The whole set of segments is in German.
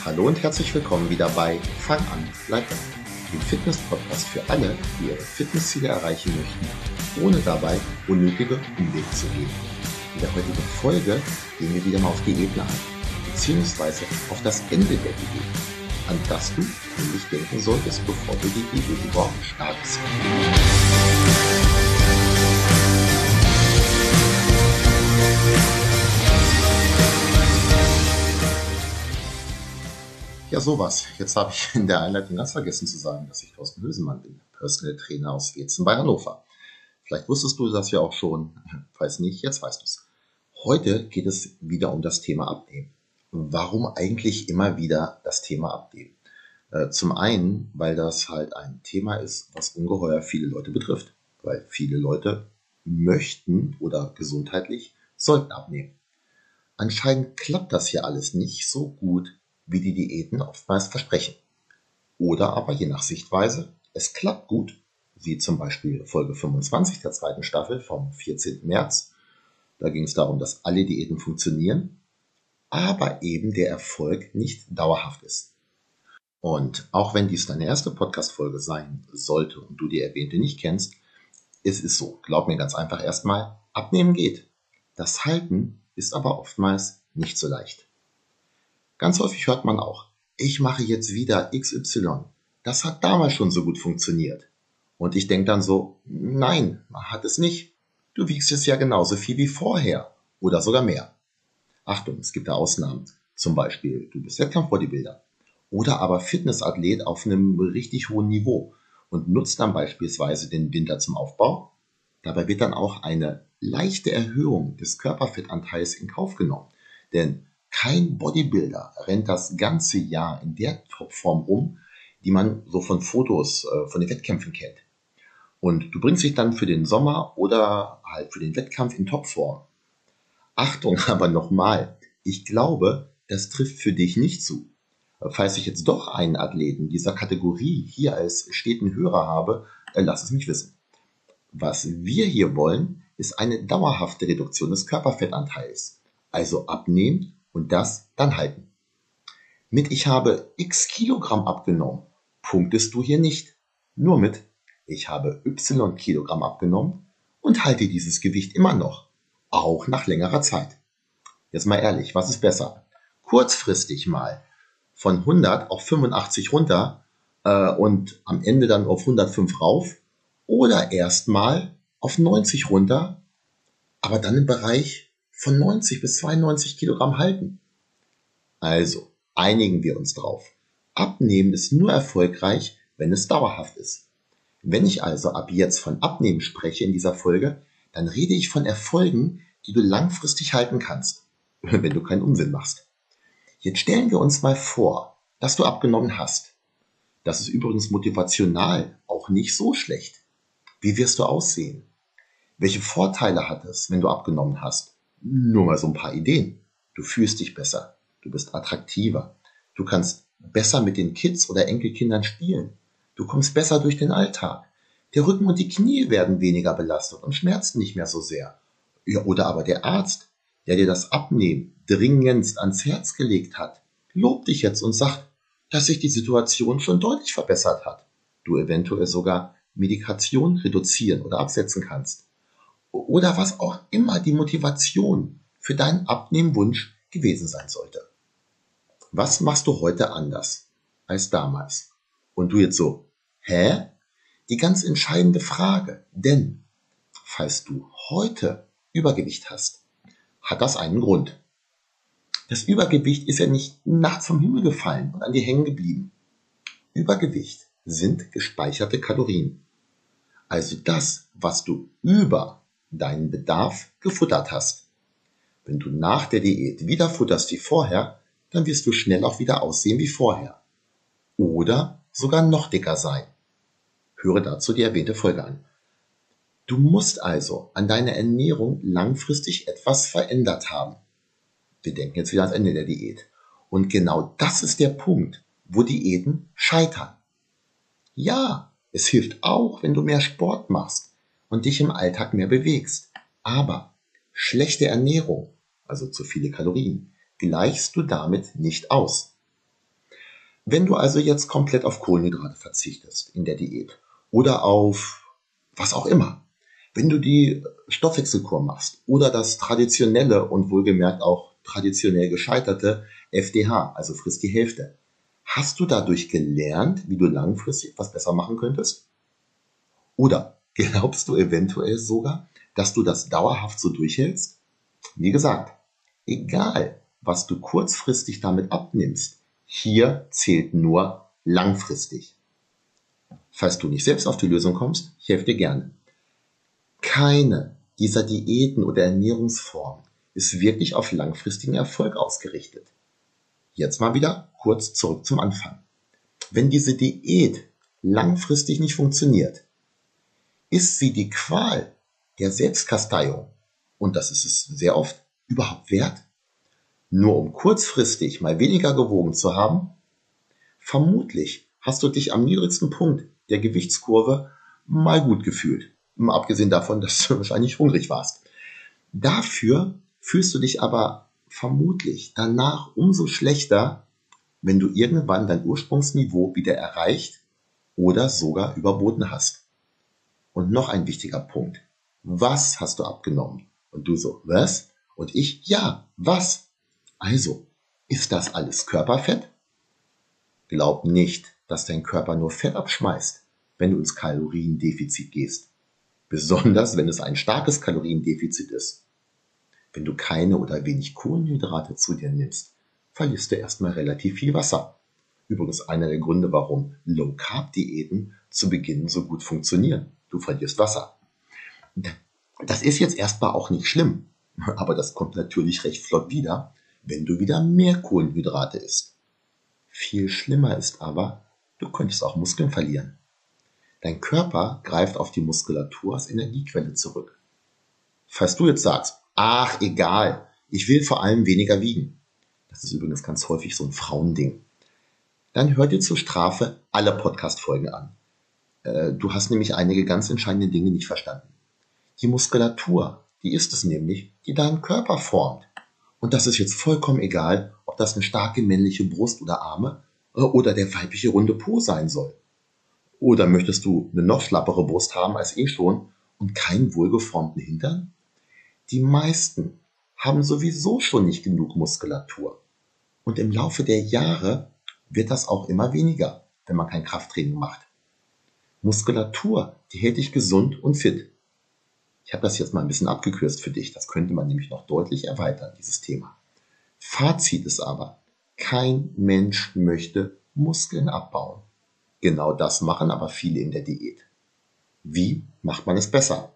Hallo und herzlich willkommen wieder bei Fang an, bleib dran, dem Fitness-Podcast für alle, die ihre Fitnessziele erreichen möchten, ohne dabei unnötige Umwege zu gehen. In der heutigen Folge gehen wir wieder mal auf Diäten ein, beziehungsweise auf das Ende der Diät, an das du nämlich denken solltest, bevor du die Diät überhaupt startest. Ja, sowas. Jetzt habe ich in der Einleitung ganz vergessen zu sagen, dass ich Thorsten Hösemann bin, Personal Trainer aus Wetzen bei Hannover. Vielleicht wusstest du das ja auch schon, falls nicht, jetzt weißt du es. Heute geht es wieder um das Thema Abnehmen. Warum eigentlich immer wieder das Thema Abnehmen? Zum einen, weil das halt ein Thema ist, was ungeheuer viele Leute betrifft. Weil viele Leute möchten oder gesundheitlich sollten abnehmen. Anscheinend klappt das hier alles nicht so gut, wie die Diäten oftmals versprechen. Oder aber je nach Sichtweise, es klappt gut, wie zum Beispiel Folge 25 der zweiten Staffel vom 14. März. Da ging es darum, dass alle Diäten funktionieren, aber eben der Erfolg nicht dauerhaft ist. Und auch wenn dies deine erste Podcast-Folge sein sollte und du die erwähnte nicht kennst, es ist so, glaub mir ganz einfach erstmal, abnehmen geht. Das Halten ist aber oftmals nicht so leicht. Ganz häufig hört man auch, ich mache jetzt wieder XY. Das hat damals schon so gut funktioniert. Und ich denke dann so, nein, hat es nicht. Du wiegst es ja genauso viel wie vorher oder sogar mehr. Achtung, es gibt da Ausnahmen. Zum Beispiel, du bist Wettkampf-Bodybuilder oder aber Fitnessathlet auf einem richtig hohen Niveau und nutzt dann beispielsweise den Winter zum Aufbau. Dabei wird dann auch eine leichte Erhöhung des Körperfettanteils in Kauf genommen. Denn kein Bodybuilder rennt das ganze Jahr in der Topform rum, die man so von Fotos von den Wettkämpfen kennt. Und du bringst dich dann für den Sommer oder halt für den Wettkampf in Topform. Achtung aber nochmal, ich glaube, das trifft für dich nicht zu. Falls ich jetzt doch einen Athleten dieser Kategorie hier als steten Hörer habe, lass es mich wissen. Was wir hier wollen, ist eine dauerhafte Reduktion des Körperfettanteils. Also abnehmen und das dann halten. Mit ich habe x Kilogramm abgenommen, punktest du hier nicht. Nur mit ich habe y Kilogramm abgenommen und halte dieses Gewicht immer noch, auch nach längerer Zeit. Jetzt mal ehrlich, was ist besser? Kurzfristig mal von 100 auf 85 runter und am Ende dann auf 105 rauf oder erstmal auf 90 runter, aber dann im Bereich von 90 bis 92 Kilogramm halten. Also, einigen wir uns drauf. Abnehmen ist nur erfolgreich, wenn es dauerhaft ist. Wenn ich also ab jetzt von Abnehmen spreche in dieser Folge, dann rede ich von Erfolgen, die du langfristig halten kannst, wenn du keinen Unsinn machst. Jetzt stellen wir uns mal vor, dass du abgenommen hast. Das ist übrigens motivational auch nicht so schlecht. Wie wirst du aussehen? Welche Vorteile hat es, wenn du abgenommen hast? Nur mal so ein paar Ideen. Du fühlst dich besser, du bist attraktiver, du kannst besser mit den Kids oder Enkelkindern spielen, du kommst besser durch den Alltag, der Rücken und die Knie werden weniger belastet und schmerzen nicht mehr so sehr. Ja, oder aber der Arzt, der dir das Abnehmen dringendst ans Herz gelegt hat, lobt dich jetzt und sagt, dass sich die Situation schon deutlich verbessert hat. Du eventuell sogar Medikation reduzieren oder absetzen kannst. Oder was auch immer die Motivation für deinen Abnehmwunsch gewesen sein sollte. Was machst du heute anders als damals? Und du jetzt so, hä? Die ganz entscheidende Frage, denn falls du heute Übergewicht hast, hat das einen Grund. Das Übergewicht ist ja nicht nachts vom Himmel gefallen und an dir hängen geblieben. Übergewicht sind gespeicherte Kalorien. Also das, was du über deinen Bedarf gefuttert hast. Wenn du nach der Diät wieder futterst wie vorher, dann wirst du schnell auch wieder aussehen wie vorher. Oder sogar noch dicker sein. Höre dazu die erwähnte Folge an. Du musst also an deiner Ernährung langfristig etwas verändert haben. Wir denken jetzt wieder ans Ende der Diät. Und genau das ist der Punkt, wo Diäten scheitern. Ja, es hilft auch, wenn du mehr Sport machst und dich im Alltag mehr bewegst. Aber schlechte Ernährung, also zu viele Kalorien, gleichst du damit nicht aus. Wenn du also jetzt komplett auf Kohlenhydrate verzichtest in der Diät oder auf was auch immer, wenn du die Stoffwechselkur machst oder das traditionelle und wohlgemerkt auch traditionell gescheiterte FDH, also friss die Hälfte, hast du dadurch gelernt, wie du langfristig was besser machen könntest? Oder glaubst du eventuell sogar, dass du das dauerhaft so durchhältst? Wie gesagt, egal, was du kurzfristig damit abnimmst, hier zählt nur langfristig. Falls du nicht selbst auf die Lösung kommst, ich helfe dir gerne. Keine dieser Diäten oder Ernährungsformen ist wirklich auf langfristigen Erfolg ausgerichtet. Jetzt mal wieder kurz zurück zum Anfang. Wenn diese Diät langfristig nicht funktioniert, ist sie die Qual der Selbstkasteiung, und das ist es sehr oft, überhaupt wert? Nur um kurzfristig mal weniger gewogen zu haben? Vermutlich hast du dich am niedrigsten Punkt der Gewichtskurve mal gut gefühlt. Mal abgesehen davon, dass du wahrscheinlich hungrig warst. Dafür fühlst du dich aber vermutlich danach umso schlechter, wenn du irgendwann dein Ursprungsniveau wieder erreicht oder sogar überboten hast. Und noch ein wichtiger Punkt. Was hast du abgenommen? Und du so, was? Und ich, ja, was? Also, ist das alles Körperfett? Glaub nicht, dass dein Körper nur Fett abschmeißt, wenn du ins Kaloriendefizit gehst. Besonders, wenn es ein starkes Kaloriendefizit ist. Wenn du keine oder wenig Kohlenhydrate zu dir nimmst, verlierst du erstmal relativ viel Wasser. Übrigens einer der Gründe, warum Low-Carb-Diäten zu Beginn so gut funktionieren. Du verlierst Wasser. Das ist jetzt erstmal auch nicht schlimm, aber das kommt natürlich recht flott wieder, wenn du wieder mehr Kohlenhydrate isst. Viel schlimmer ist aber, du könntest auch Muskeln verlieren. Dein Körper greift auf die Muskulatur als Energiequelle zurück. Falls du jetzt sagst, ach egal, ich will vor allem weniger wiegen, das ist übrigens ganz häufig so ein Frauending, dann hör dir zur Strafe alle Podcast-Folgen an. Du hast nämlich einige ganz entscheidende Dinge nicht verstanden. Die Muskulatur, die ist es nämlich, die deinen Körper formt. Und das ist jetzt vollkommen egal, ob das eine starke männliche Brust oder Arme oder der weibliche runde Po sein soll. Oder möchtest du eine noch schlappere Brust haben als eh schon und keinen wohlgeformten Hintern? Die meisten haben sowieso schon nicht genug Muskulatur. Und im Laufe der Jahre wird das auch immer weniger, wenn man kein Krafttraining macht. Muskulatur, die hält dich gesund und fit. Ich habe das jetzt mal ein bisschen abgekürzt für dich. Das könnte man nämlich noch deutlich erweitern, dieses Thema. Fazit ist aber, kein Mensch möchte Muskeln abbauen. Genau das machen aber viele in der Diät. Wie macht man es besser?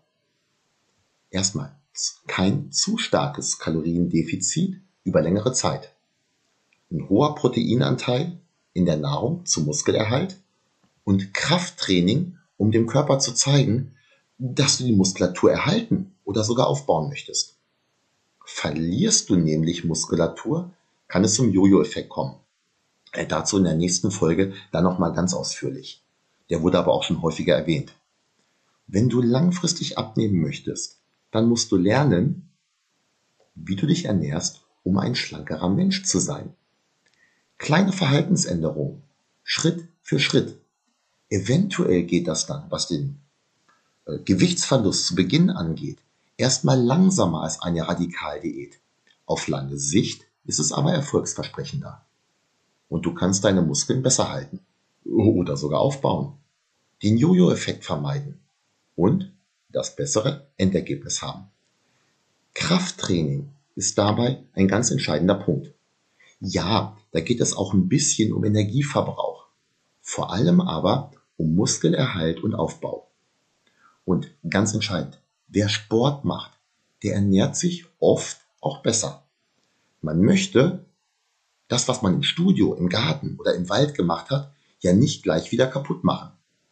Erstmal, kein zu starkes Kaloriendefizit über längere Zeit. Ein hoher Proteinanteil in der Nahrung zum Muskelerhalt und Krafttraining, um dem Körper zu zeigen, dass du die Muskulatur erhalten oder sogar aufbauen möchtest. Verlierst du nämlich Muskulatur, kann es zum Jojo-Effekt kommen. Dazu in der nächsten Folge dann nochmal ganz ausführlich. Der wurde aber auch schon häufiger erwähnt. Wenn du langfristig abnehmen möchtest, dann musst du lernen, wie du dich ernährst, um ein schlankerer Mensch zu sein. Kleine Verhaltensänderungen, Schritt für Schritt. Eventuell geht das dann, was den Gewichtsverlust zu Beginn angeht, erstmal langsamer als eine Radikaldiät. Auf lange Sicht ist es aber erfolgsversprechender. Und du kannst deine Muskeln besser halten oder sogar aufbauen, den Jojo-Effekt vermeiden und das bessere Endergebnis haben. Krafttraining ist dabei ein ganz entscheidender Punkt. Ja, da geht es auch ein bisschen um Energieverbrauch, vor allem aber um Muskelerhalt und Aufbau. Und ganz entscheidend, wer Sport macht, der ernährt sich oft auch besser. Man möchte das, was man im Studio, im Garten oder im Wald gemacht hat, ja nicht gleich wieder kaputt machen.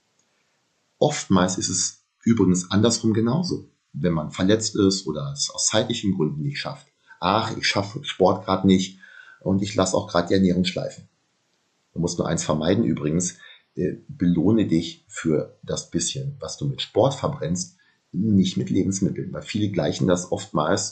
Oftmals ist es übrigens andersrum genauso, wenn man verletzt ist oder es aus zeitlichen Gründen nicht schafft. Ach, ich schaffe Sport gerade nicht und ich lasse auch gerade die Ernährung schleifen. Du musst nur eins vermeiden übrigens, belohne dich für das bisschen, was du mit Sport verbrennst, nicht mit Lebensmitteln, weil viele gleichen das oftmals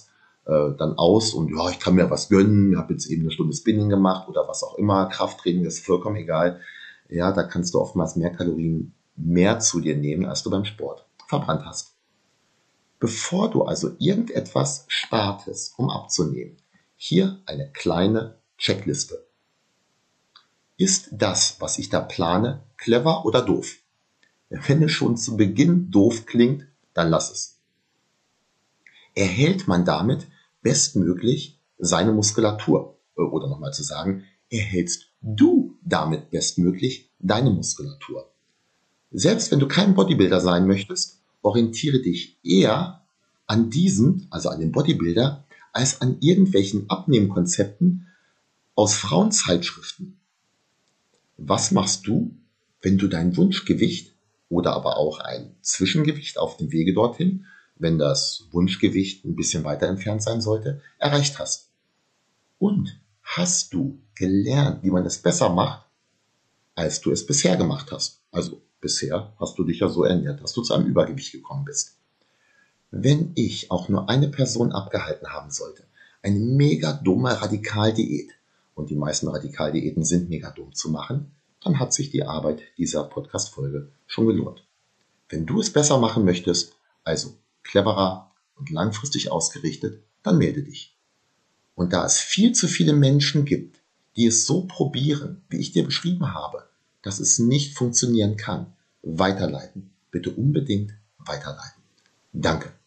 dann aus und ja, ich kann mir was gönnen, habe jetzt eben eine Stunde Spinning gemacht oder was auch immer, Krafttraining, ist vollkommen egal. Ja, da kannst du oftmals mehr Kalorien mehr zu dir nehmen, als du beim Sport verbrannt hast. Bevor du also irgendetwas startest, um abzunehmen, hier eine kleine Checkliste. Ist das, was ich da plane, clever oder doof? Wenn es schon zu Beginn doof klingt, dann lass es. Erhält man damit bestmöglich seine Muskulatur? Oder nochmal zu sagen, erhältst du damit bestmöglich deine Muskulatur? Selbst wenn du kein Bodybuilder sein möchtest, orientiere dich eher an diesem, also an dem Bodybuilder, als an irgendwelchen Abnehmkonzepten aus Frauenzeitschriften. Was machst du, wenn du dein Wunschgewicht oder aber auch ein Zwischengewicht auf dem Wege dorthin, wenn das Wunschgewicht ein bisschen weiter entfernt sein sollte, erreicht hast? Und hast du gelernt, wie man es besser macht, als du es bisher gemacht hast? Also bisher hast du dich ja so ernährt, dass du zu einem Übergewicht gekommen bist. Wenn ich auch nur eine Person abgehalten haben sollte, eine mega dumme Radikaldiät, und die meisten Radikaldiäten sind mega dumm zu machen, dann hat sich die Arbeit dieser Podcast-Folge schon gelohnt. Wenn du es besser machen möchtest, also cleverer und langfristig ausgerichtet, dann melde dich. Und da es viel zu viele Menschen gibt, die es so probieren, wie ich dir beschrieben habe, dass es nicht funktionieren kann, weiterleiten. Bitte unbedingt weiterleiten. Danke.